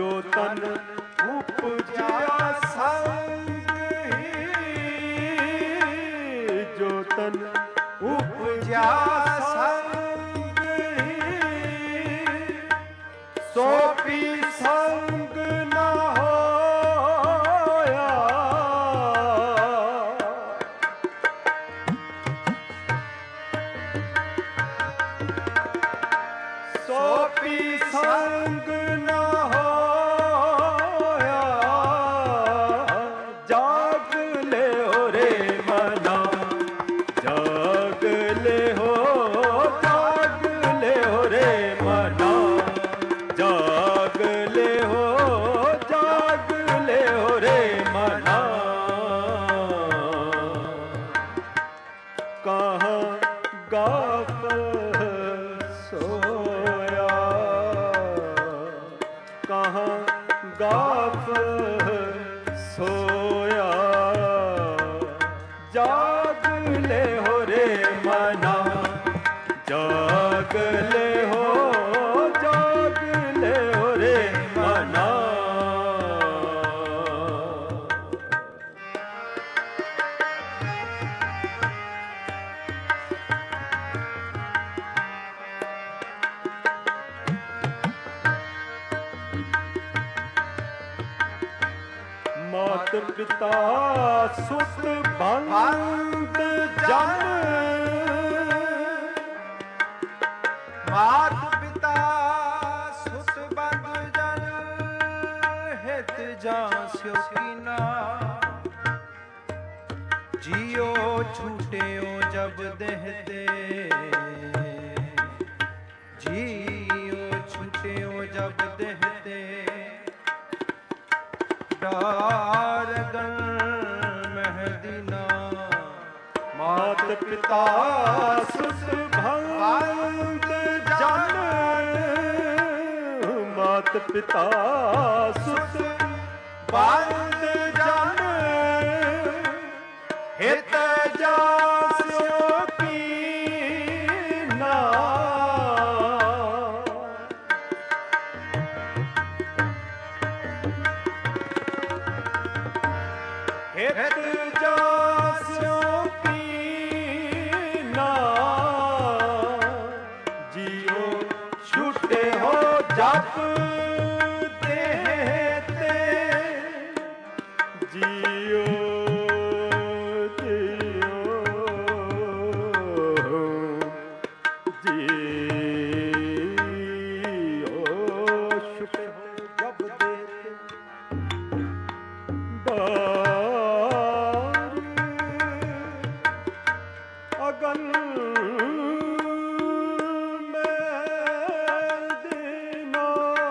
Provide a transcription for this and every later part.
ਜੋ ਤਨ ਉਪਜਿਆ ਸੰਗ ਹੀ, ਜੋ ਤਨ ਉਪਜਿਆ ਸੰਗ ਹੀ, ਸੋ ਪੀ ਸੰਗ ਨਾ ਹੋਇਆ। ਸੋ ਪੀ ਸੰਗ ਨਾ ਹੋਇਆ, ਜਾਗ ਲਿਓ ਰੇ ਮਨਾ, ਜਾਗ ਲਿਓ, ਜਾਗ ਲਿਓ ਰੇ ਮਨਾ, ਜਾਗ ਲਿਓ, ਜਾਗ ਲਿਓ ਰੇ ਮਨਾ। ਕਹਾਂ ਗਾਫਲ ਸੋਇਆ, ਕਹਾਂ ਗਾਫਲ ਸੋਇਆ, ਜਾਗ ਲਿਓ ਰੇ ਮਨਾ, ਜਾਗ ਲਿਓ, ਜਾਗ ਲਿਓ ਰੇ ਮਨਾ। ਮਾਤ ਪਿਤਾ ਸੁਤ ਬੰਦ ਜਨ, ਮਾਤ ਪਿਤਾ ਸੁਤ ਬੰਦ ਜਨ, ਹਿਤ ਜਾਂ ਸਿਓ ਕੀਨਾ। ਜਿਉ ਛੂਟਿਓ ਜਬ ਦੇਹ ਤੇ, ਜਿਉ ਛੂਟਿਓ ਜਬ ਦੇਹ ਤੇ, ਡਾਰਗਨ ਮਹਿਦੀਨਾ। ਮਾਤ ਪਿਤਾ ਸੁਤ ਬੰਦ ਜਨ, ਮਾਤ ਪਿਤਾ ਸੁਤ ਬੰਦ ਜਨ, ਹਿਤ ਜਾਂ ਸਿਓ ਕੀਨਾ। ਹਿਤ ਜਾਂ ਸਿਓ ਕੀਨਾ, ਜਿਉ ਛੁਟੇ ਹੋ ਜਪ ਦੇਹ ਤੇ, ਜਿਉ ਜਿਉ ਜਿਉ ਛੁਟੇ ਹੋ ਜਪ ਦੇਹ ਤੇ, ਡਾਰ ਅਗਨ ਮੈਦੀਨਾ।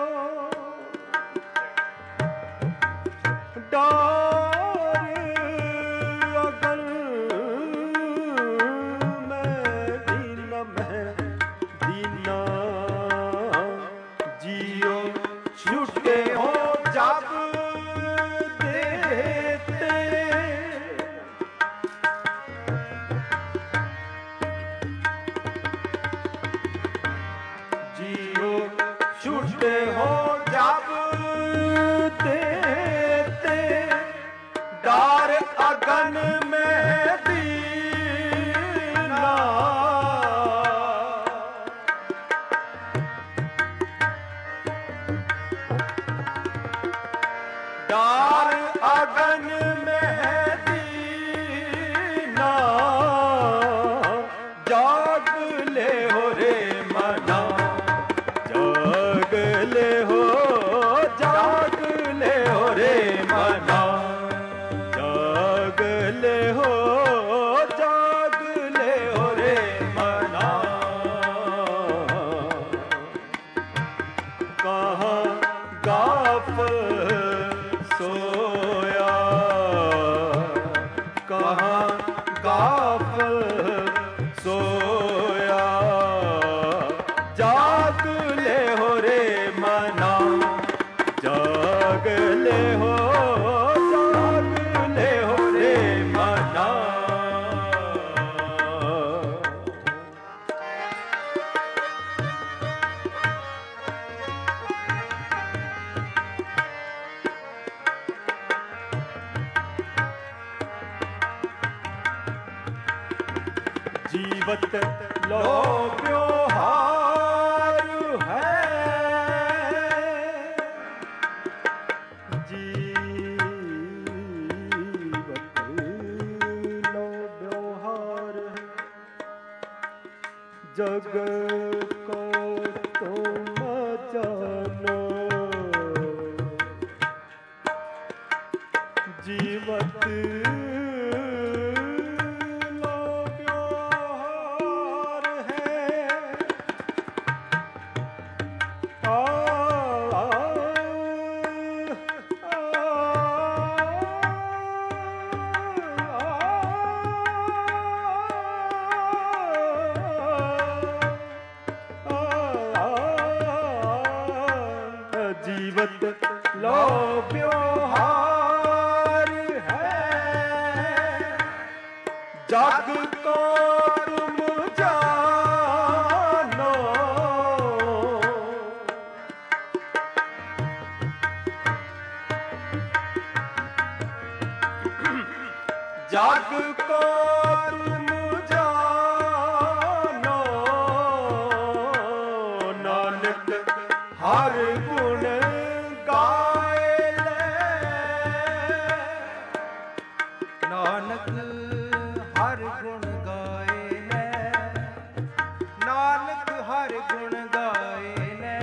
ਡਾਰ ਅਗਨ ਮੈਦੀਨਾ, ਮੈਦੀਨਾ। ਜਿਉ ਛੁਟੇ ਹੋ ਜਪ ਦੇਹ ਤੇ, ਜੀਵਤ ਲੋਭਿਓ ਹਾਰ ਹੈ। ਜੀਵਤ ਲੋਭਿਓ ਹਾਰ ਹੈ। ਜਗ ਕੋ ਤੁਮ ਜਾਨੋ ਜੀਵਤ ਜੀਵਤ ਲੋਭਿਓ ਹਾਰ ਹੈ। ਜਗ ਕੋ ਤੁਮ ਜਾਨੋ ਜਗ ਕੋ ਤੁਮ ਜਾਨੋ ਨਾਨਕ ਹਰ ਗੁਣ ਗਾਏ ਲੈ। ਨਾਨਕ ਹਰ ਗੁਣ ਗਾਏ ਲੈ। ਨਾਨਕ ਹਰ ਗੁਣ ਗਾਏ ਲੈ।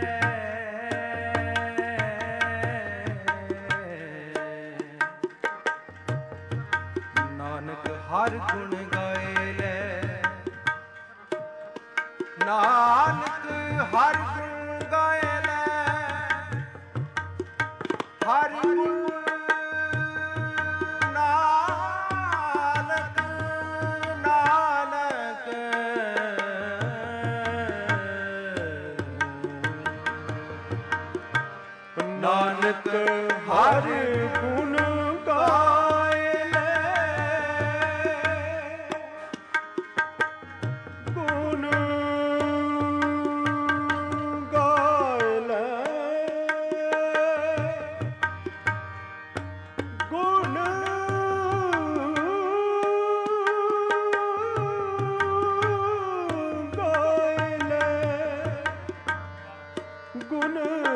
ਨਾਨਕ ਹਰ ਗੁਣ ਗਾਏ ਲੈ। ਨਾਨਕ ਹਰ ਗੁਣ ਗਾਏ ਲੈ। ਹਰ ਗੁਣ ਨਾਨਕ ਨਾਨਕ ਨਾਨਕ ਹਰ ਗੁਣ ਗਾਏ ਲੈ। ਗੁਣ ਗਾਏ ਲੈ। ਗੁਣ ਗਾਏ ਲੈ। ਗੁਣ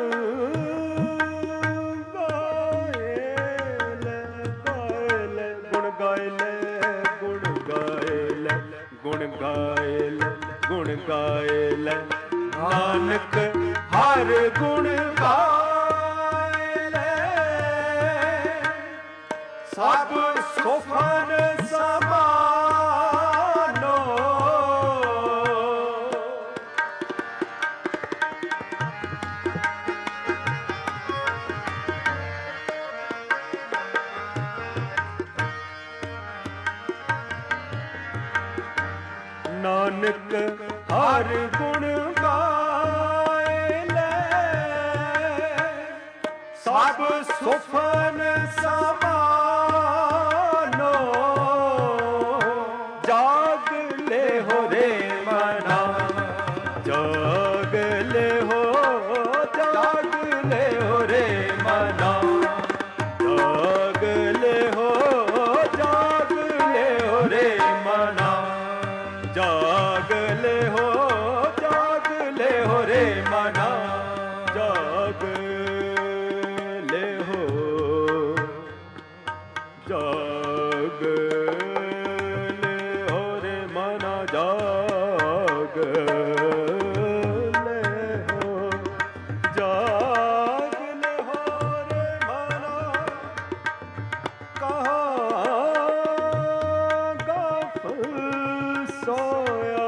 ਗੁਣ ਗਾਏ ਲੈ। ਗੁਣ ਗਾਏ ਲੈ। ਨਾਨਕ ਹਰ ਗੁਣ ਗਾਏ ਲੈ। ਸਭ ਸੁਫਨ ਸਮਾਨੋ ਨਾਨਕ ਹਰ ਗੁਣ ਗਾਏ ਲੈ। ਸਭ ਸੁਫਨ ਸਮਾਨੋ ਜਾਗ ਲੈ ਹੋ ਰੇ ਮਨਾ। ਜਾਗ ਲੈ ਹੋ ਰੇ ਮਨਾ। ਜਾਗ ਲੈ ਹੋ ਰੇ ਮਨਾ। ਜਾਗ ਲੈ ਹੋ ਰੇ ਮਨਾ। ਜਾਗ ਲੈ ਹੋ ਰੇ ਮਨਾ। ਜਾਗ ਲੈ ਹੋ ਰੇ ਮਨਾ। ਕਹਾ ਸੋਇਆ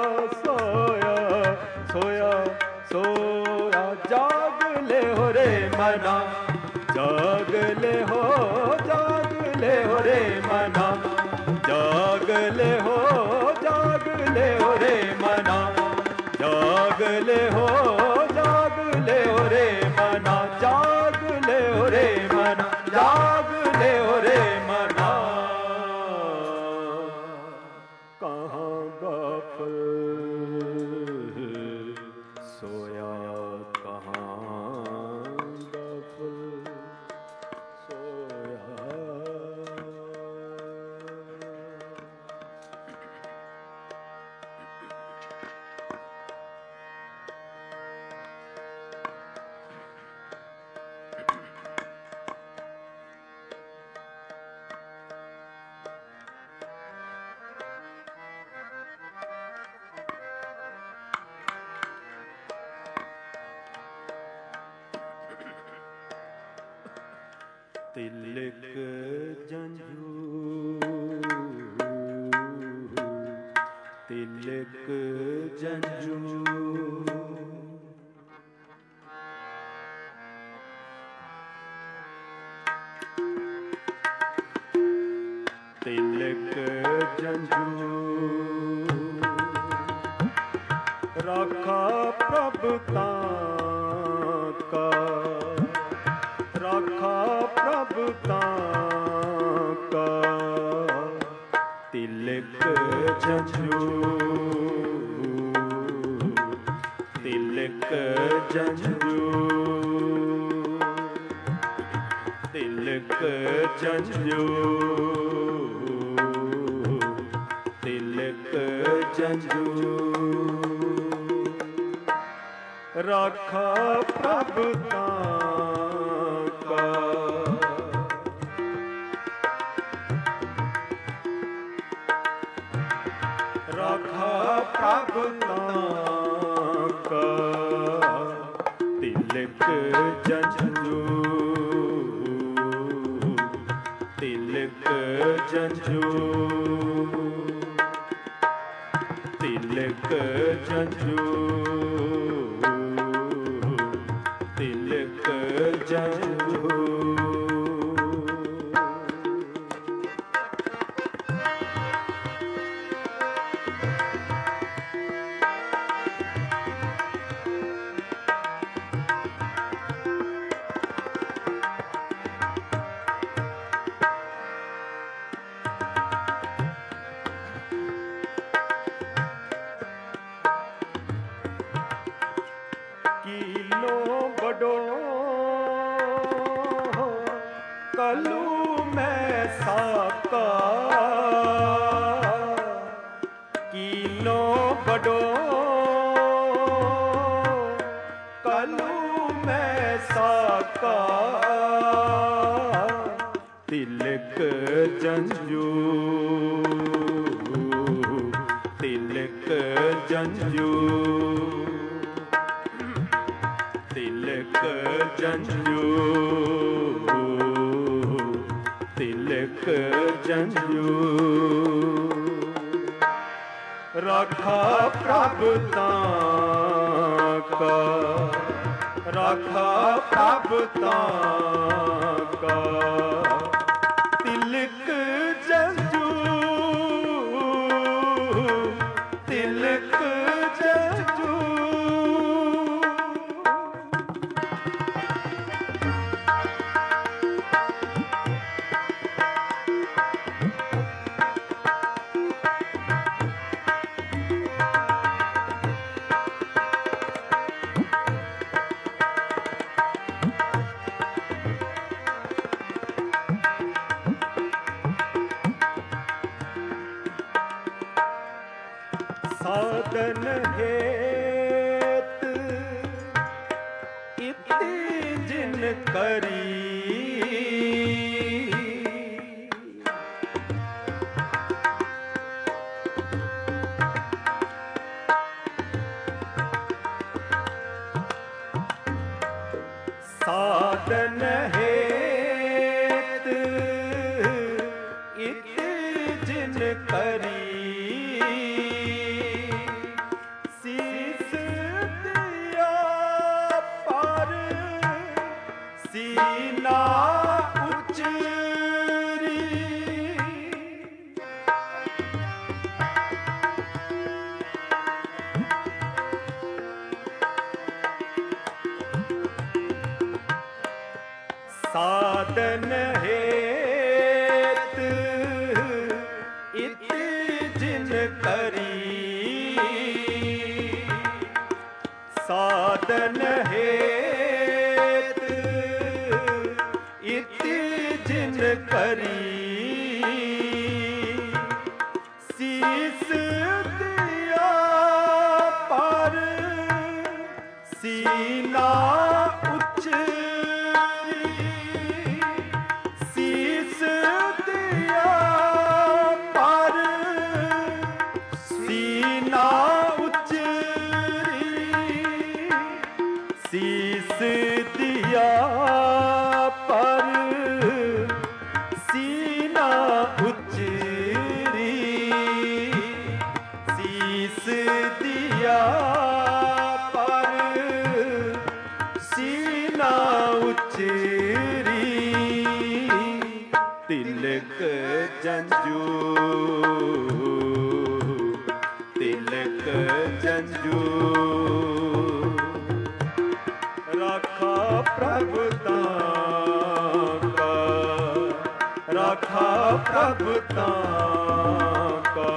ਜਾਗ ਲੈ ਹੋ ਰੇ ਮਨਾ। ਜਾਗ ਲੈ ਹੋ ਰੇ ਮਨਾ। ਜਾਗ ਲੈ ਹੋ ਰੇ ਮਨਾ। ਜਾਗ ਲੈ ਹੋ ਰੇ ਮਨਾ। ਜਾਗ ਲੈ ਰੇ ਮਨਾ। ਜਾਗ ਲੈ ਰੇ ਮਨਾ। ਕਹਾਂ ਗਾਫਲ ਸੋਇਆ ਕਹਾਂ ਗਾਫਲ ਸੋਇਆ। तिलक जंजू तिलक जंजू तिलक जंजू राखा प्रभुता का राखा प्रभुता का तिलक जंजू तिलक जंजू तिलक जंजू तिलक जंजू राखा प्रभुता का राखा प्रभुता का तिलक जंजू तिलक जंजू तिलक जंजू तिलक जंजू कलू मैं साका कीलो बड़ो कलू मैं साका तिलक जंजू तिलक जंजू तिलक जंजू तिलक जंजू राखा प्रभुता का राखा प्रभुता का तिलक जंजू तिलक जंजू साधन हेत इति जिन करी साधन हेत इति जिन करी सीना उचरी साधन हेत इति जिन करी साधन हेत इति जिन करी शीस दिया पर सीना उचरी शीस दिया पर सीना उचरी दिया पर सीना उचरी, तिलक जंजू तिलक जंजू राखा प्रभुता का, राखा प्रभुता का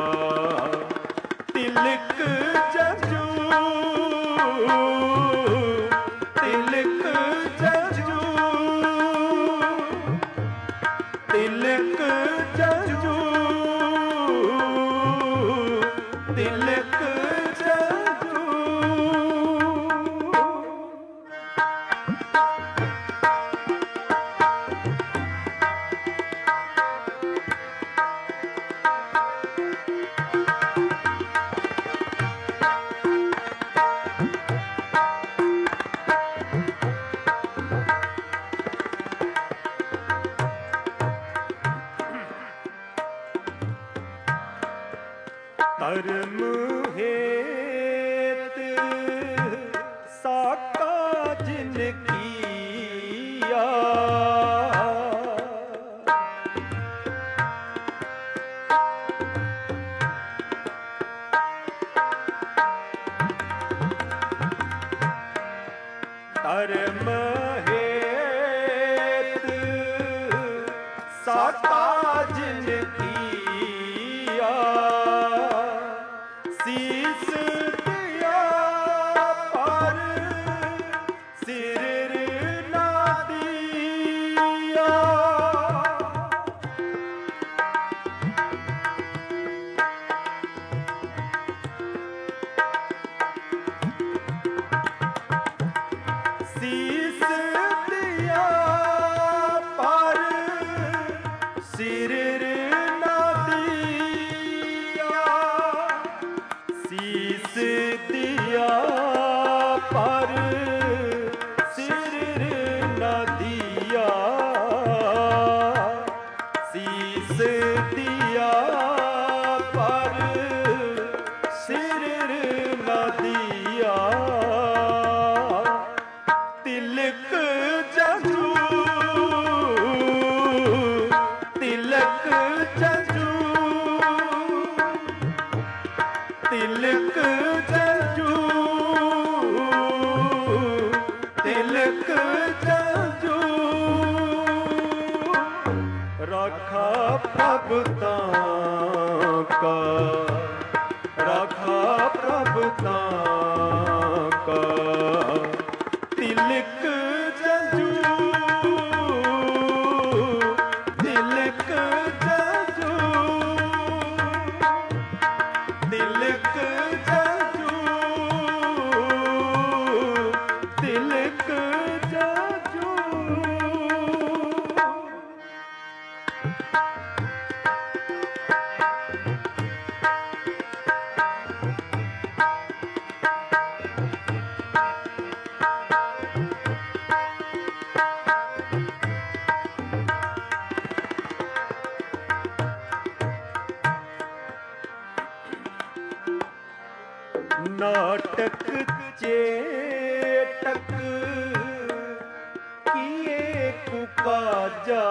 तिलक जंजू तिलक जंजू तिलक जंजू तिलक जंजू। धर्म हेत साका जिन किया, धर्म हेत साका जिन किया, शीस दिया पर सिर ना दिया, शीस दिया पर सिर ना दिया, शीस दिया पर सिर न दिया, शीस दिया पर सिर न दिया, तिलक जंजू तिलक जंजू तिलक जंजू तिलक जंजू राखा प्रभुता का, राखा प्रभुता का तिलक जंजू तिलक जंजू तिलक जंजू तिलक जंजू। नाटक चेटक किए कुकाजा,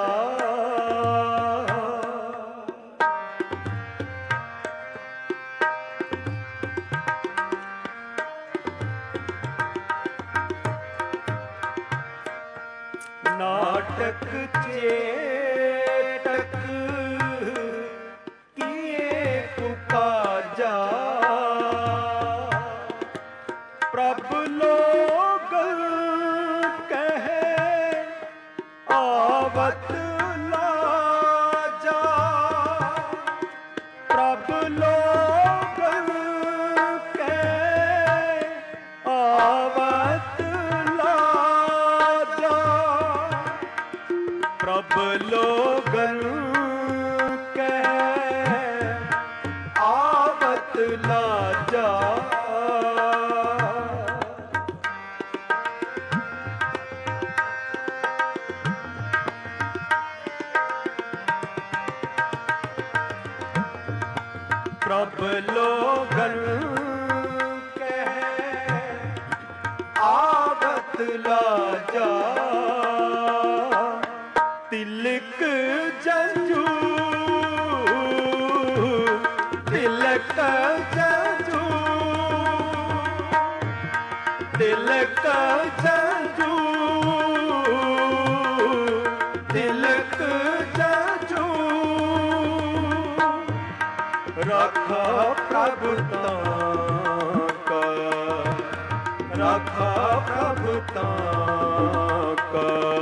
नाटक चेटक किए कुकाजा, प्रभु लोग कहे आवत लाजा, प्रभु लोग कहे आवत लाजा, प्रभु लोगन कहे आवत लाजा, प्रभु लोगन ਲਾਜਾ ਤਿਲਕ ਜੰਜੂ ਤਿਲਕ ਜੰਜੂ ਤਿਲਕ ਜੰਜੂ ਤਿਲਕ ਜੰਜੂ ਰਾਖਾ ਪ੍ਰਭ ਤਾਂਕਾ ਰਾਖਾ ਪ੍ਰਭ ਤਾਂਕਾ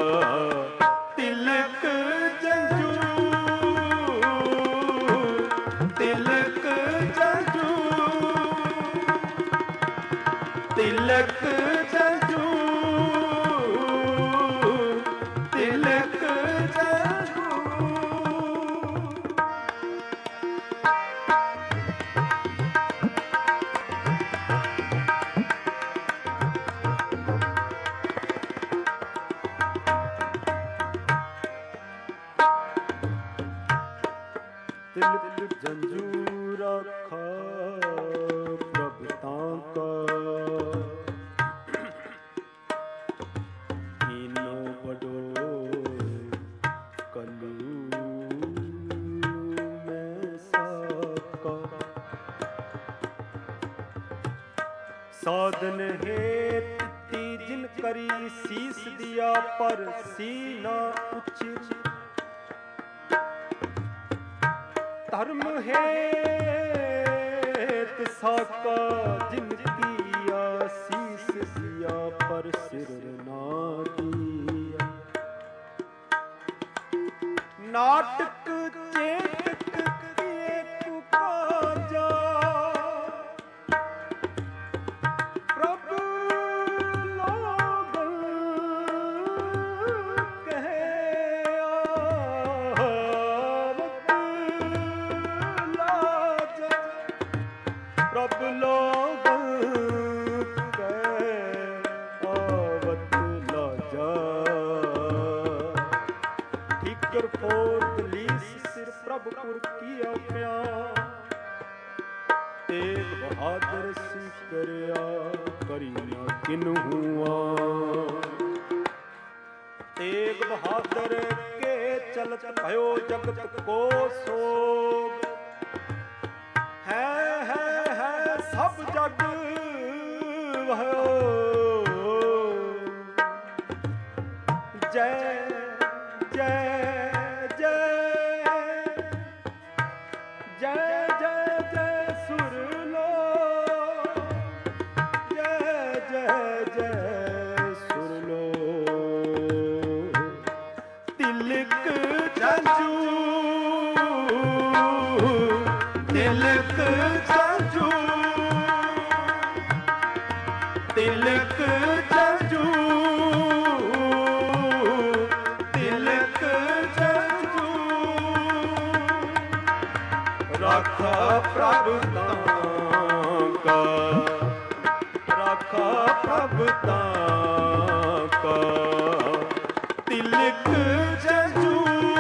ਤਿਲਕ ਜੰਜੂ ਤਿਲਕ ਜੰਜੂ ਤਿਲਕ ਜੰਜੂ ਤਿਲਕ ਜੰਜੂ ਤਿਲਕ ਜੰਜੂ ਰਾਖਾ ਪ੍ਰਭ ਤਾਂਕਾ ਈਨੋ ਬਡੋਏ ਕਲੂ ਮੈਂ ਸਾਕਾ ਸਾਧਨ ਹੇਤ ਤੀ ਜਿਨ ਕਰੀ ਸੀਸ ਦਿਆ ਪਰ ਸੀ ਨਾ ਉਚਿਤ ਧਰਮ ਹੇਤ ਸਾਕਾ ਜਿਨ ਕੀਆ ਸੀਸ ਸਿਆ ਪਰ ਸਿਰ ਨਾ ਦੀਆ ਨਾਟਕ ਚੇਤਕ ਕੀਏ ਤੂ ਕਾਜਾ ਪ੍ਰਭ ਲੋਗਨ ਕਹੇ ਪ੍ਰਭ ਲੋਗਨ ਕੈ ਆਵਤ ਲਾਜਾ ਠੀਕਰ ਫੋਰ ਦਲੀਸ ਸਿਰ ਪ੍ਰਭ ਪੁਰ ਕੀਆ ਪਿਆ ਤੇਗ ਬਹਾਦਰ ਸੀ ਕਰਿਆ ਕਰੀ ਨਾ ਕਿਨਹੂਆ ਤੇਗ ਬਹਾਦਰ ਕੇ ਚਲਤ ਭਇਓ ਜਗਤ ਕੋ ਸੋਗ ਹੈ ਸਭ ਜਗ ਵਹੋ ਜੈ ਜੈ ਜੈ ਜੈ ਜੈ ਜੈ ਸੁਰ ਲੋ ਜੈ ਜੈ ਜੈ ਸੁਰ ਲੋ ਤਿਲਕ ਜੰਜੂ ਤਿਲਕ ਜੰਜੂ ਤਿਲਕ ਜੰਜੂ ਤਿਲਕ ਜੰਜੂ ਰਾਖਾ ਪ੍ਰਭ ਤਾਂਕਾ ਰਾਖਾ ਪ੍ਰਭ ਤਾਂਕਾ ਤਿਲਕ ਜੰਜੂ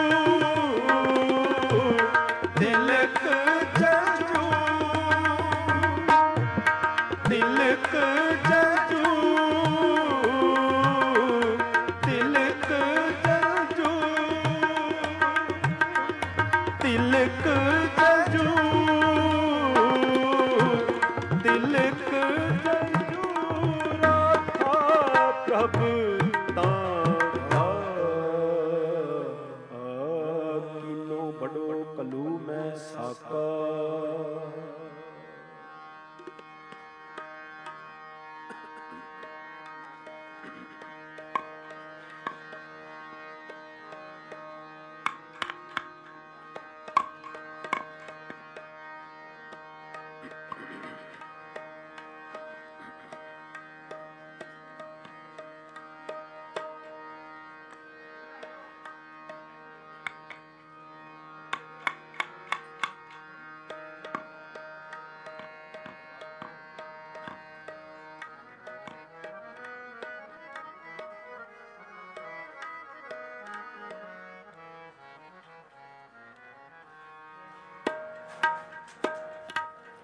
ਤਿਲਕ ਜੰਜੂ ਤਿਲਕ ਜੰਜੂ ਤਿਲਕ ਜੰਜੂ ਤਿਲਕ ਜੰਜੂ ਤਿਲਕ ਜੰਜੂ ਰਾਖਾ ਪ੍ਰਭ ਤਾਂਕਾ ਕੀਨੋ ਬੜੋ ਕਲੂ ਮੈਂ ਸਾਕਾ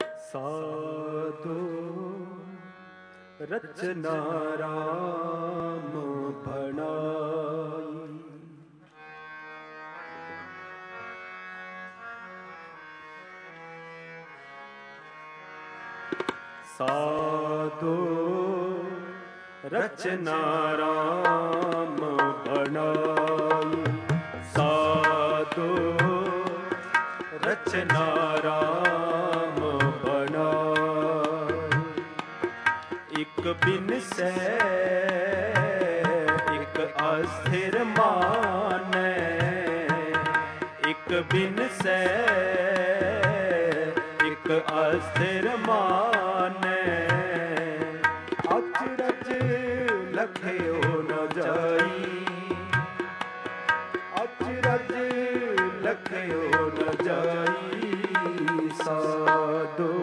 ਸਾਧੂ ਰਚਨਾ ਰਾਮ ਸਾਧੂ ਰਚਨਾ ਰਾਮ ਬਣਾਈ, ਸਾਧੂ ਰਚਨਾ ਰਾਮ ਬਣਾਈ। ਇਕ ਬਿਨਸੈ ਇਕ ਅਸਥਿਰ ਮਾਨੈ, ਇਕ ਬਿਨਸੈ ਇਕ ਅਸਥਿਰ ਮਾਨੈ। ਅਚਰਜ ਲਖਿਓ ਨ ਜਾਈ, ਅਚਰਜ ਲਖਿਓ ਨ ਜਾਈ। ਸਾਧੂ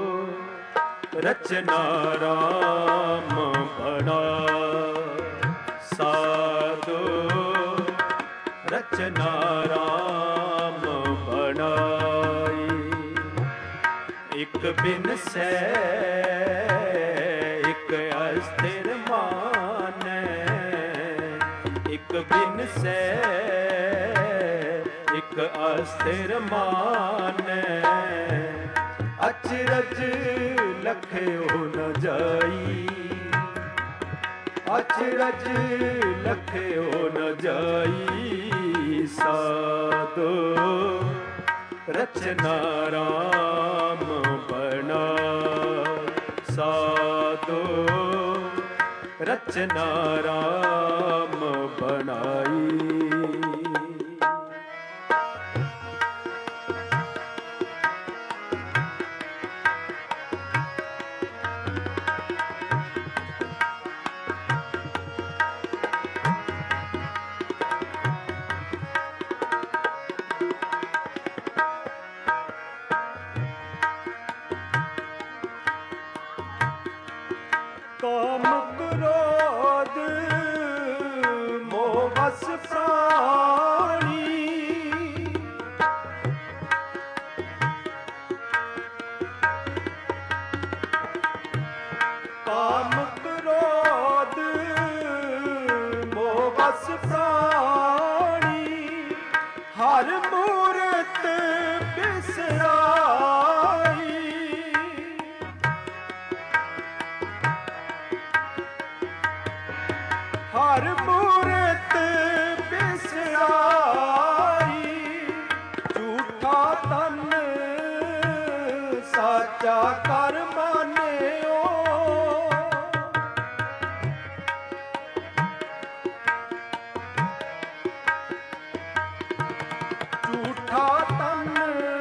ਰਚਨਾ ਰਾਮ ਬਣਾਈ, ਸਾਧੂ ਰਚਨਾ ਰਾਮ ਬਣਾਈ। ਇਕ ਬਿਨਸੈ ਇਕ ਅਸਥਿਰ ਮਾਨੈ, ਇਕ ਬਿਨਸੈ ਇਕ ਅਸਥਿਰ ਮਾਨੈ। ਅਚਰਜ ਲਖਿਓ ਨ ਜਾਈ, ਅਚਰਜ ਲਖਿਓ ਨ ਜਾਈ। ਸਾਧੂ ਰਚਨਾ ਰਾਮ ਬਣਾਈ, ਸਾਧੂ ਰਚਨਾ ਰਾਮ ਬਣਾਈ। ਕਾਮ ਕ੍ਰੋਧ ਮੋਹ ਵਸ ਪ੍ਰਾਣੀ, ਕਾਮ ਕ੍ਰੋਧ ਮੋਹ ਵਸ ਪ੍ਰਾਣੀ। ਹਰ ਮੂਰਤ ਬਿਸਰਾਈ, ਹਰ ਮੂਰਤ ਬਿਸਰਾਈ। ਝੂਠਾ ਤਨ ਸਾਚਾ ਕਰ ਮਾਨਿਓ, ਝੂਠਾ ਤਨ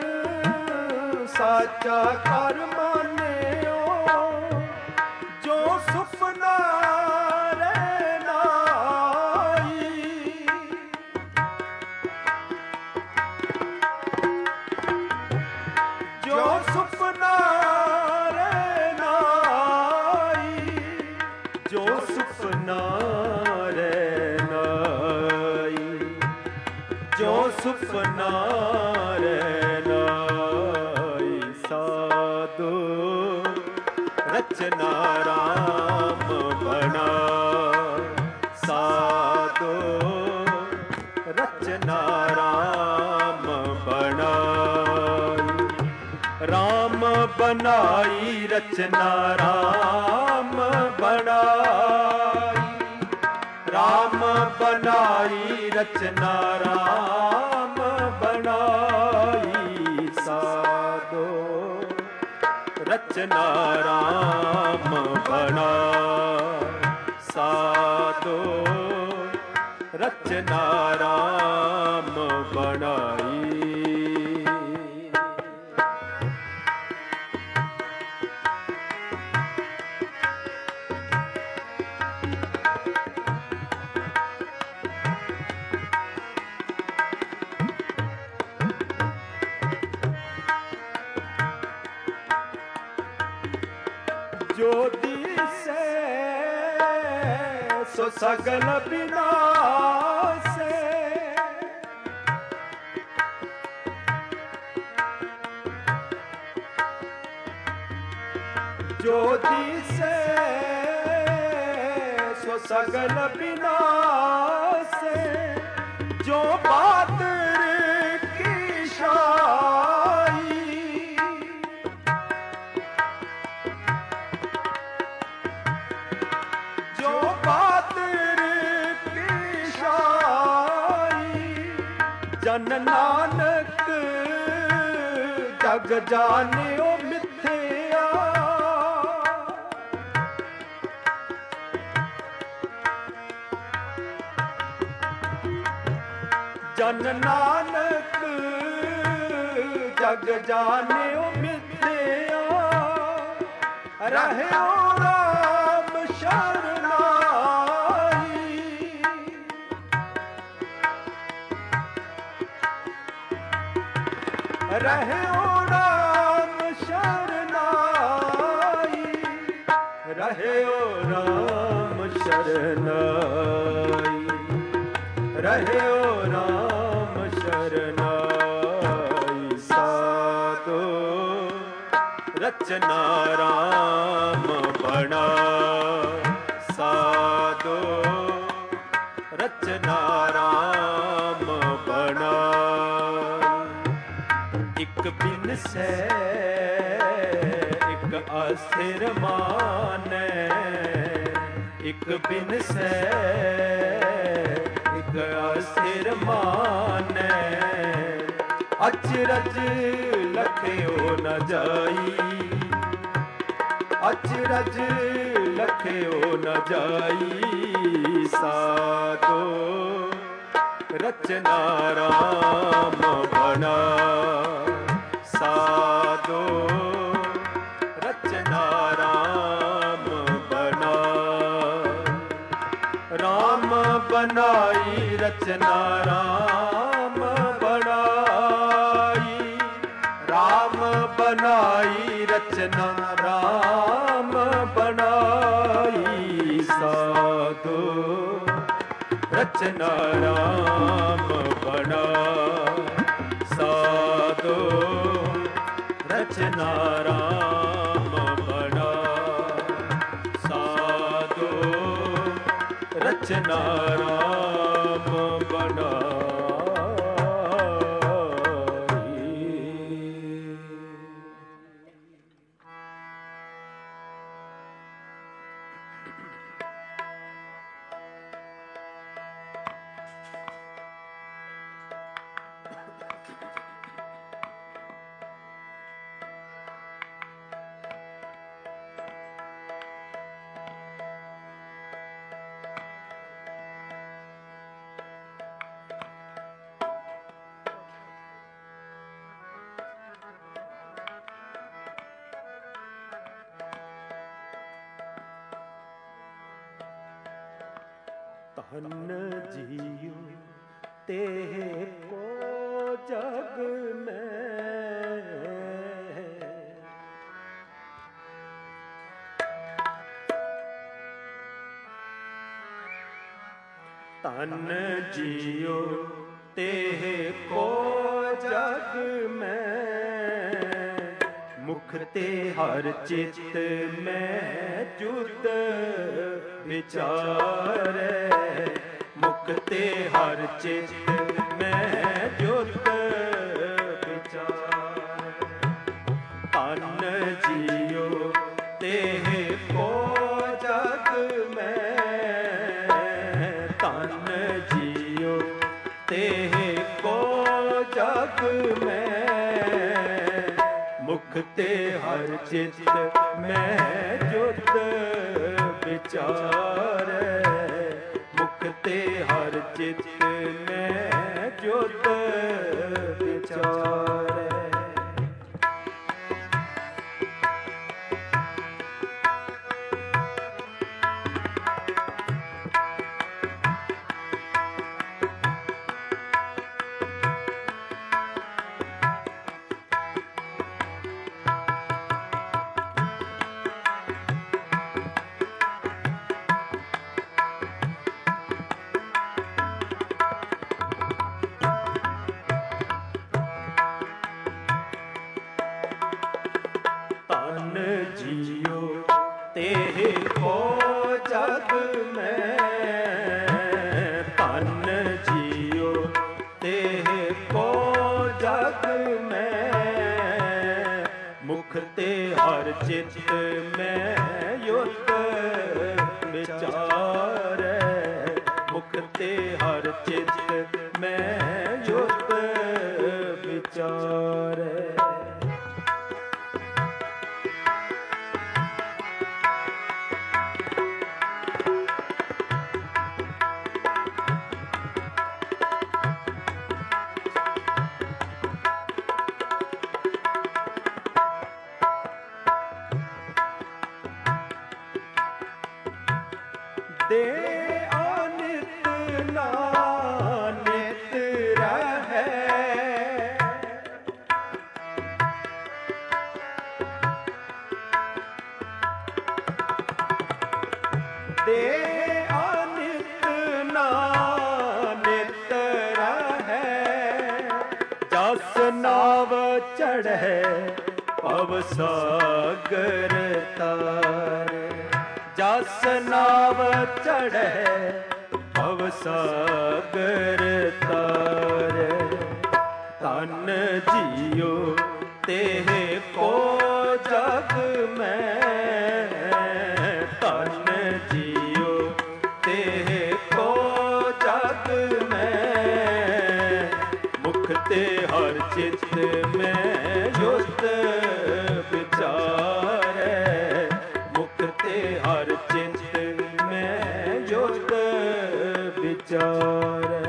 ਸਾਚਾ ਕਰ ਮਾਨਿਓ। ਜੋ ਸੁਪਨਾ ਸੁਪਨਾ ਰਹਿ ਨਾਈ, ਜੋ ਸੁਪਨਾ ਰਹਿ ਨਾਈ, ਜੋ ਸੁਪਨਾ ਰਹਿ ਨਾਈ। ਸਾਧੂ ਰਚਨਾ ਰਾਮ ਬਣਾਈ, ਸਾਧੂ ਰਚਨਾ ਰਾਮ ਬਣਾਈ। ਰਾਮ ਬਣਾਈ ਰਚਨਾ ਰਾਮ ਬਣਾਈ, ਰਾਮ ਬਣਾਈ ਰਚਨਾ ਰਾਮ ਬਣਾਈ। ਸਾਧੂ ਰਚਨਾ ਰਾਮ ਬਣਾਈ, ਸਾਧੂ ਰਚਨਾ ਰਾਮ ਬਣਾਈ। ਜੋ ਦੀਸੈ ਸੋ ਸਗਲ ਬਿਨਾਸੈ, ਜੋ ਦੀਸੈ ਸੋ ਸਗਲ ਬਿਨਾਸੈ। ਜੋ ਬਾਦਰ ਕੀ ਸ਼ਾਈ, ਨਾਨਕ ਜਗ ਜਾਣਿਓ ਮਿਥਿਆ। ਜਨ ਨਾਨਕ ਜਗ ਜਾਣਿਓ ਮਿਥਿਆ। ਰਹਿਓ ਰਾਮ ਸ਼ਰਨਾਈ। ਰਹਿਓ ਰਾਮ ਸ਼ਰਨਾਈ। ਰਹਿਓ ਰਾਮ ਸ਼ਰਨਾਈ। ਰਹਿਓ ਰਾਮ ਸ਼ਰਨਾਈ। ਸਾਧੋ ਰਚਨਾ ਰਾਮ ਬਣਾ। ਸਾਧੋ ਰਚਨਾ ਰਾਮ ਬਣਾ। ਇਕ ਬਿਨਸੈ ਇਕ ਅਸਥਿਰ ਮਾਨੈ। ਇਕ ਬਿਨਸੈ ਇਕ ਅਸਥਿਰ ਮਾਨੈ। ਅਚਰਜ ਲਖਿਓ ਨ ਜਾਈ। ਅਚਰਜ ਲਖਿਓ ਨ ਜਾਈ। ਸਾਧੋ ਰਚਨਾ ਰਾਮ ਬਣਾ। ਸਾਧੋ ਰਚਨਾ ਰਾਮ ਬਣਾ। ਰਾਮ ਬਣਾਈ ਰਚਨਾ ਰਾਮ ਬਣਾਈ। ਰਾਮ ਬਣਾਈ ਰਚਨਾ ਰਾਮ ਬਣਾਈ। ਸਾਧੋ ਰਚਨਾ ਰਾਮ ਬਣਾ। ਸਾਧੋ ਰਚਨਾ ਰਾਮ ਬਣਾ। ਸਾਧੋ ਰਚਨਾ ਰਾਮ ਬਣਾਈ। ਧਨ ਜੀਉ ਤੇ ਕੋ ਜਗ ਮੈਂ। ਧਨ ਜੀਉ ਤੇ ਕੋ ਜਗ ਮੈਂ। ਮੁਖ ਤੇ ਹਰ ਚਿਤ ਮੈਂ ਜੁਦ ਵਿਚਾਰੈ। ਮੁਖ ਤੇ ਹਰ ਚਿਤ ਮੈਂ ਜੁਦ ਵਿਚਾਰੈ। ਧਨ ਜੀਉ ਤੇ ਕੋ ਜਗ ਮੈਂ। ਧਨ ਜੀਉ ਤੇ ਕੋ ਜਗ ਮੈਂ। ਮੁਖ ਤੇ ਹਰ ਚਿਤ ਮੈਂ ਜੁਦ ਵਿਚਾਰੈ। ਮੁਖ ਤੇ ਹਰ ਚਿਤ ਮੈਂ ਜੁਦ ਵਿਚਾਰੈ। ਜੀਉ ਤੇ ਕੋ ਜਗ ਮੈਂ। ਧਨ ਜੀਉ ਤੇ ਕੋ ਜਗ ਮੈਂ। ਮੁਖ ਤੇ ਹਰ ਚਿਤ ਮੈਂ ਯੁਤ ਵਿਚਾਰੈ। ਮੁਖ ਤੇ ਹਰ ਚਿਤ ਮੈਂ ਯੁਤ ਦੇ ਅਨਿਤ ਨਾਨਿਤ ਰਹੈ। ਦੇ ਅਨਿਤ ਨਾਨਿਤ ਰਹੈ। ਜਸ ਨਾਵ ਚੜ੍ਹੈ ਭਵ ਸਾਗਰ ਤਾਰੈ। ਜਸ ਨਾਵ ਚੜ੍ਹੈ ਭਵ ਸਾਗਰ ਤਾਰੈ। ਧਨ ਜੀਉ ਤੇਹ ਕੋ ਜਗ ਮੈਂ। ਧਨ ਜੀਉ ਤੇਹ ਕੋ ਜਗ ਮੈਂ। ਮੁਖ ਤੇ ਹਰ ਚਿਤ ਮੈਂ ਜੁਤ ਵਿਚਾਰੈ। ਮੁਖ ਤੇ ਹਰ ਚਿਤ ਮੈਂ ਜੁਤ ਵਿਚਾਰੈ।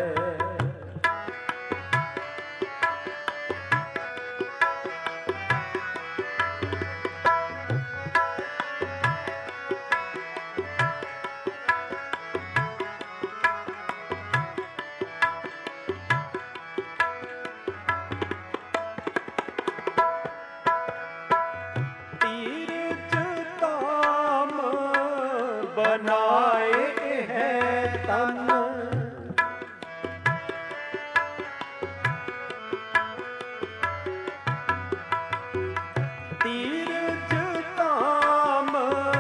ਬਣਾਏ ਹੈ ਤਨ। ਤੀਰਥ ਧਾਮ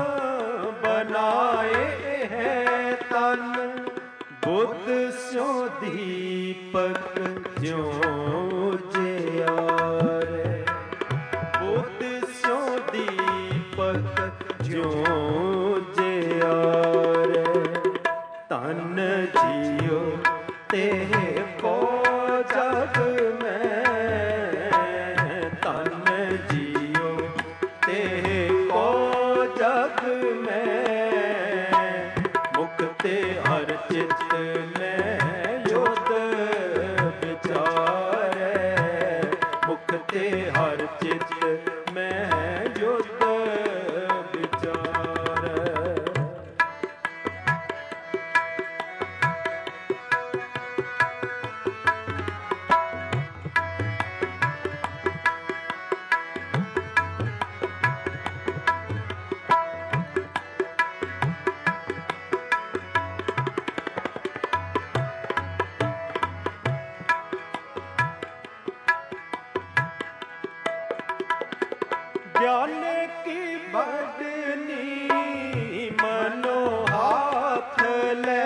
ਬਣਾਏ ਹੈ ਤਨ। ਬੁੱਧ ਸਿਉ ਦੀਪਕ ਜਿਉ ਜਿਆਰੇ। ਬੁੱਧ ਸਿਉ ਦੀਪਕ ਜਿਉ ਜਿਆਰੇ। ਧਨ ਜੀਉ ਤੇਹ ਕੋ ਜਗ ਮੈਂ। ਧਨ ਜੀਉ ਤੇਹ ਕੋ ਜਗ ਮੈਂ। ਮੁਖ ਤੇ ਹਰ ਚਿਤ ਮੈਂ ਜੁਤ ਵਿਚਾਰੈ। ਮੁਖ ਤੇ ਹਰ ਚਿਤ ਮੈਂ ਜੁਤ ਵਿਚਾਰੈ। ज्ञान की बदनी मनो हाथ ले।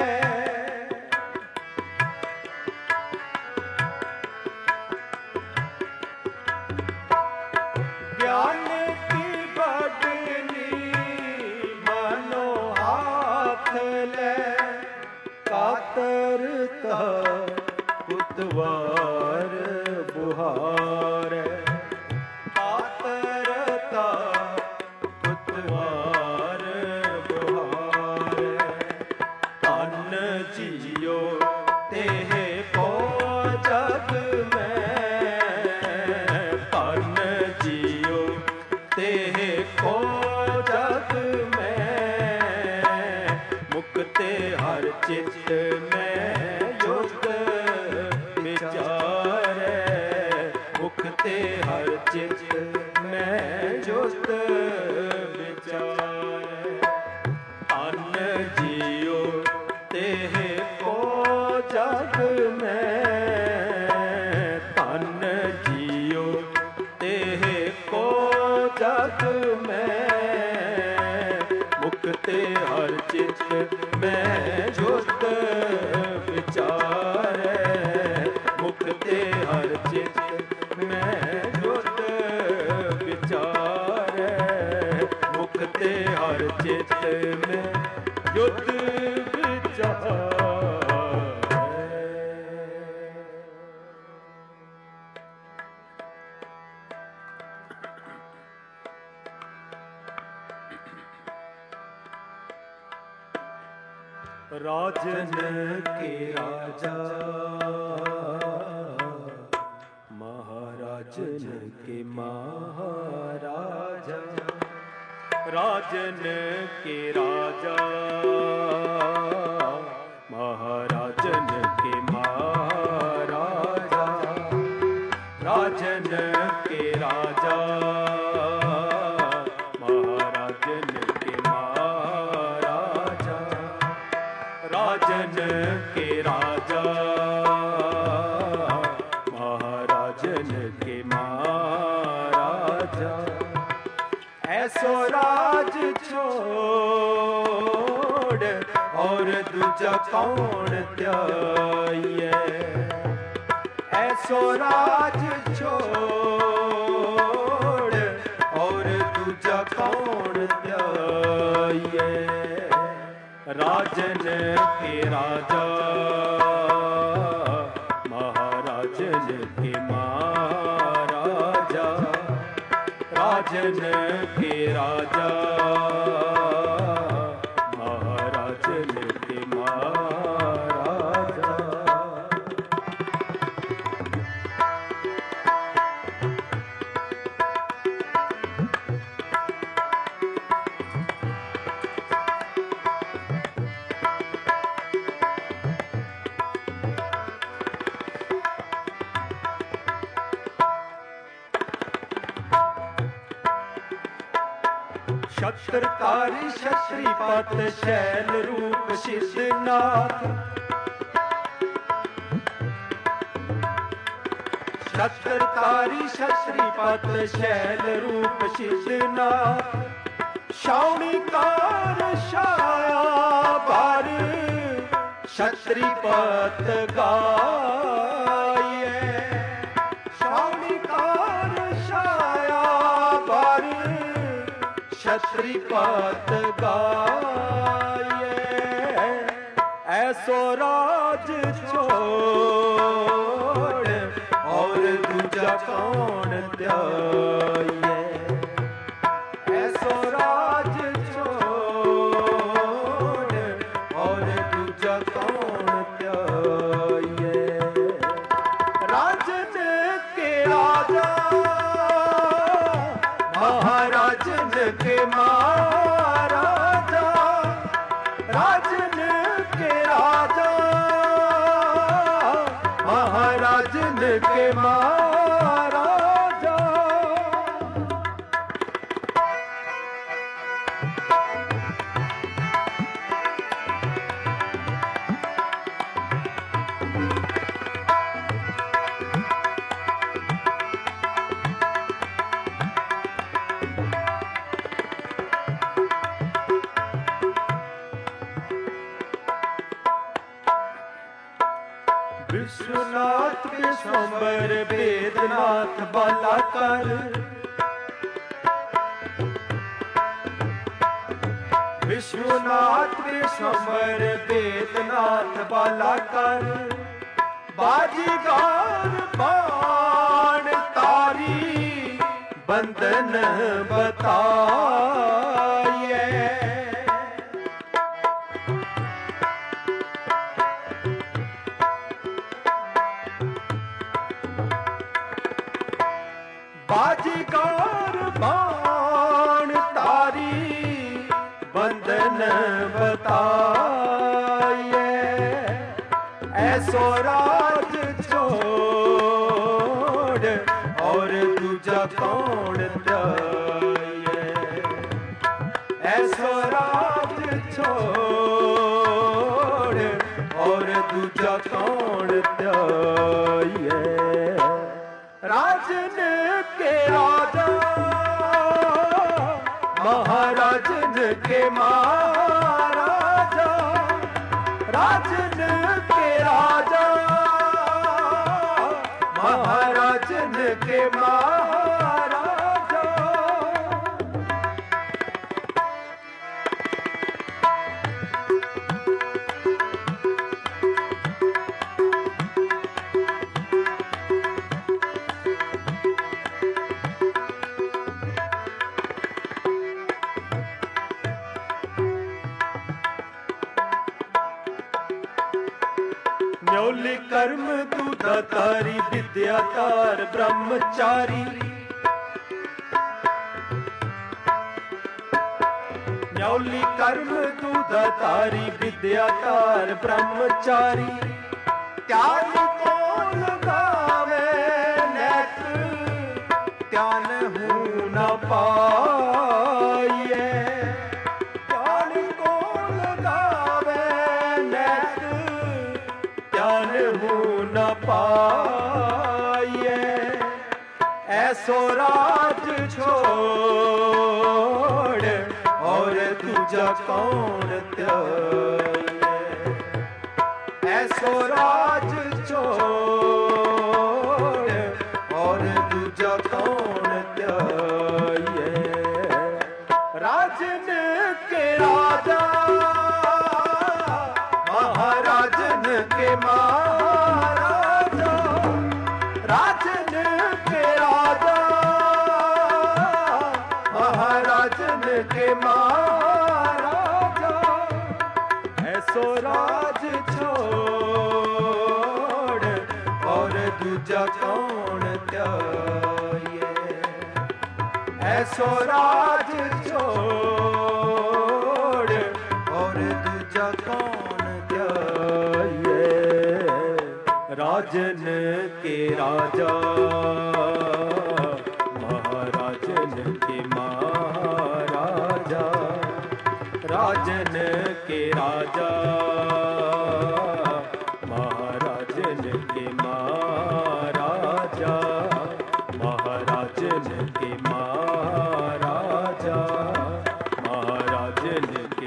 ज्ञान की बदनी मनो हाथ ले। कातरता कुतवार बुहार। ਕਾਤਰਤਾ ਕੁਤਵਾਰ ਬੁਹਾਰ। ਧਨ ਜੀਉ ਤੇਹ ਕੋ ਜਗ ਮੈਂ। ਧਨ ਜੀਉ ਤੇਹ ਕੋ ਜਗ ਮੈਂ। ਮੁਖ ਤੇ ਹਰ ਚਿਤ ਮੈਂ ਜੁਤ ਵਿਚਾਰੈ। ਮੁਖ ਤੇ ਹਰ ਚਿਤ ਮੈਂ ਜੁਤ ਵਿਚਾਰੈ। ਧਨ ਜੀਉ ਤੇਹ ਕੋ ਜਗ ਮੈਂ। ਧਨ ਜੀਉ ਤੇਹ ਕੋ ਜਗ ਮੈਂ। ਮੁਖ ਤੇ ਹਰ ਚਿਤ ਮੈਂ ਜੁਤ ਵਿਚਾਰੈ। ਮੁਖ ਤੇ ਹਰ ਚਿਤ ਮੈਂ ਜੁਤ ਵਿਚਾਰੈ। ਮੁਖ ਤੇ ਹਰ ਚਿਤ ਮੈਂ ਜੁਤ ਵਿਚਾਰੈ। राजन के राजा महाराजन के महाराजा। राजन के राजा राजन के राजा महाराजन के महाराजा ऐसो राज छोड़ और दूजा कौन त्याये ऐसो राज छोड़ और दूजा कौन त्याये राजन के राजा महाराजन के महाराजा राजन के राजा महाराजन के महाराजा छत्रधारी छत्रीपत शैल रूप सिद्धनाथ छत्रधारी छत्रीपत शैल रूप सिद्धनाथ शावणीकार छाया बार छत्रीपत गाये शावणीकार छाया बार छत्रीपत गाये ऐसो राज छोड़ और दूजा कौन त्याये ऐसो राज छोड़ और दूजा कौन त्याये राजन के राजा महाराजन के महाराजा राजन के राजा महाराजन के महाराजा विश्वनाथ विश्वंबर वेदनाथ बालाकर विश्वनाथ विश्वंबर वेदनाथ बालाकर बाजीगार बाण तारी बंधन बताये बाजीगार बाण तारी बंधन बताये ऐसो राज छोड़ और दूजा कौन त्याये ऐसो राज छोड़ और दूजा कौन त्याये राजन के राजा महाराजन के महाराजा राजन के राजा महाराजन के महाराजा न्योली कर्म दूधाधारी विद्याधार ब्रह्मचारी न्योली कर्म दूधाधारी विद्याधार ब्रह्मचारी त्याग को लगावे नेत त्यान हूं न पाइए त्याग को लगावे नेत ਪਾਈਏ, ਐਸੋ ਰਾਜ ਛੋੜ ਔਰ ਦੂਜਾ ਕੌਣ ਧਿਆਈਏ। ਐਸੋ ਰਾਜ ਛੋੜ ਔਰ ਦੂਜਾ ਕੌਣ ਧਿਆਈਏ। ਰਾਜਨ ਕੇ ਰਾਜਾ महाराजन के महाराजा, राजन के राजा महाराजन के महाराजा, ऐसो राज छोड़ और दूजा कौन त्याये। ऐसो राज छोड़ और दूजा कौन राजन के राजा महाराजन के महाराजा, राजन के राजा महाराजन के महाराजा, महाराजन के महाराजा, महाराजन के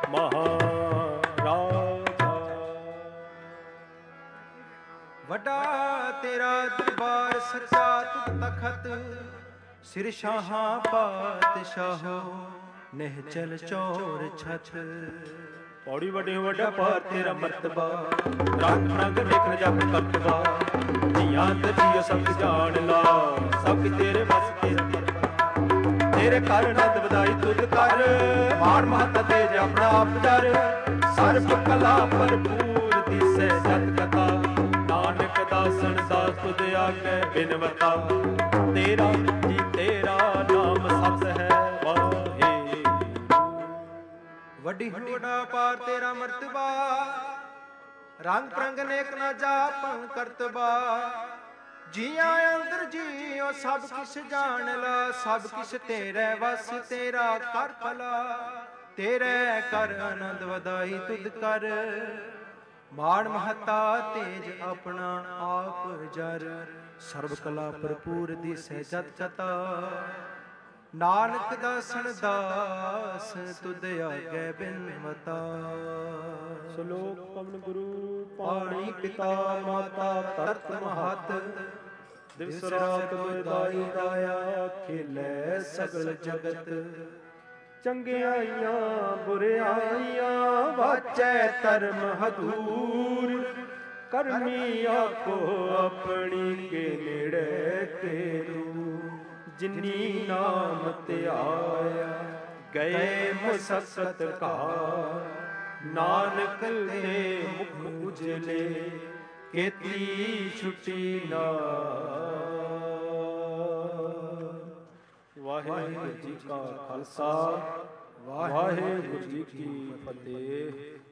ਵੱਡਾ ਤੇਰਾ ਦਰਬਾਰ ਸੱਚਾ ਤੁਧ ਤਖਤ, ਸਿਰ ਸ਼ਾਹਾਂ ਪਾਤਸ਼ਾਹੋ ਨਿਹਚਲ ਚੌਰ ਛਤ। ਪੌੜੀ ਵੱਡੇ ਵੱਡਾ ਪਾਰ ਤੇਰਾ ਮਰਤਬਾ, ਰੰਗ ਰੰਗ ਵੇਖਣ ਜਪ ਕਰਤਬਾ, ਧੀਆਂ ਤੇ ਜੀਓ ਸਭ ਜਾਣ ਲਾ, ਸਭ ਤੇਰੇ ਵਸ ਤੇਰਾ ਮਰਤਬਾ। ਤੇਰੇ ਘਰ ਨੰਦ ਵਧਾਈ ਤੁਧ ਕਰ, ਮਾਣ ਮਹੱਤਾ ਤੇਜ ਆਪਣਾ ਆਪ ਜਰ, ਸਰਬ ਕਲਾ ਭਰਪੂਰ ਦਿਸੈ ਜਤ ਕਥਾ, ਨਾਨਕ ਦਾਸਨ ਦਾਸ ਤੁਧ ਆਗੇ ਬਿਨਵਤਾ। ਤੇਰਾ ਜੀ ਤੇਰਾ ਨਾਮ ਸਤ ਹੈ ਵਾਹਿਗੁਰੂ। ਵੱਡੀ ਵੱਡਾ ਪਾਰ ਤੇਰਾ ਮਰਤਬਾ, ਰੰਗ ਪ੍ਰੰਗ ਨੇਕ ਨਾ ਜਾਪੰ ਕਰਤਬਾ। ਜੀਆਂ ਅੰਦਰ ਜੀਓ ਸਭ ਕਿਛ ਜਾਣ ਲਾ, ਸਭ ਕਿਛ ਤੇਰੇ ਵਸ ਤੇਰਾ ਕਰ ਭਲਾ। ਤੇਰੇ ਕਰ ਆਨੰਦ ਵਧਾਈ ਤੁਧ ਕਰ, ਮਾਣ ਮਹੱਤਾ ਤੇਜ ਆਪਣਾ ਆਪ ਜਰ, ਸਰਬ ਕਲਾ ਭਰਪੂਰ ਦਿਸੈ ਜਤ ਕਥਾ। ਨਾਨਕ ਦਾਸਨ ਦਾਸ ਤੁਧ ਆਗੇ ਬਿਨਵਤਾ। ਸ਼ਲੋਕ ਪਵਨ ਗੁਰੂ ਪਾਣੀ ਪਿਤਾ ਮਾਤਾ ਤਰਤ ਮਹਤ, ਦਿਵਸ ਰਾਤ ਬਦਾਈ ਦਾਇਆ ਖੇਲੇ ਸਗਲ ਜਗਤ। ਚੰਗਿਆਈਆਂ ਬੁਰਿਆਈਆਂ ਵਾਚੈ ਧਰਮ ਹਦੂਰ, ਕਰਮੀ ਆਪੋ ਆਪਣੀ ਕੇ ਨੇੜੇ ਕੇਰੂ। ਜਿਨੀ ਨਾਮ ਧਿਆਇਆ ਗਏ ਮਸਕਤ ਕਾ, ਨਾਨਕ ਤੇ ਮੁਖ ਉਜਲੇ ਕੀਤੀ ਛੁਟੀ ਨਾ। ਵਾਹਿਗੁਰੂ ਜੀ ਕਾ ਖਾਲਸਾ, ਵਾਹਿਗੁਰੂ ਜੀ ਕੀ ਫਤਿਹ।